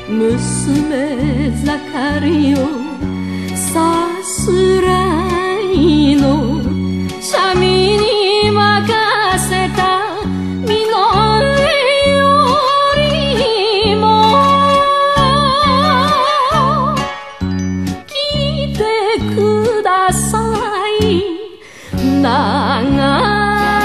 娘盛りをさすらいの三味に任せた身の上よりも聞いてください長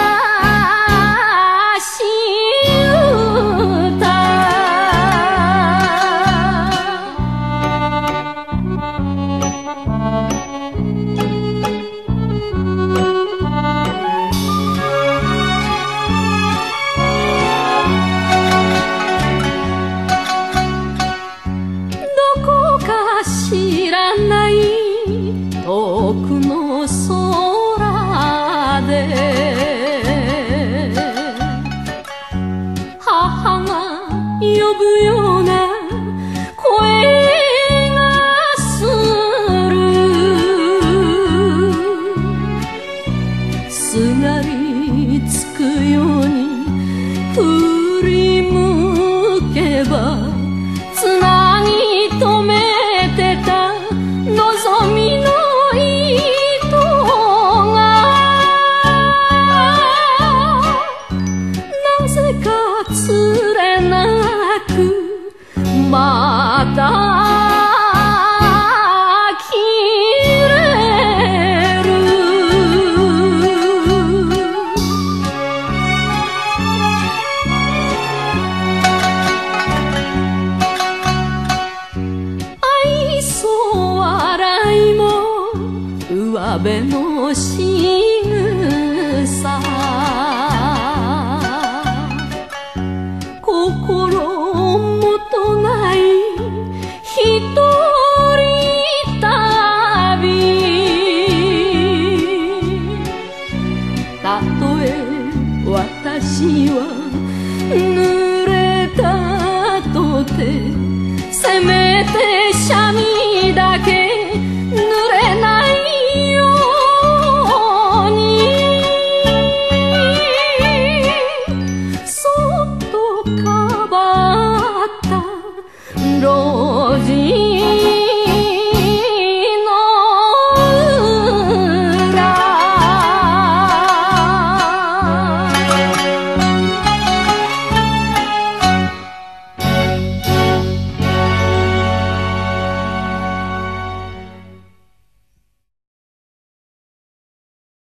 知らない遠くの空で母が呼ぶような声がするすがりつくように振り向けばつなぎ止め望みの糸がなぜかつれなくまた切れる愛想上辺のしぐさ心もとない一人旅たとえ私は濡れたとてせめて三味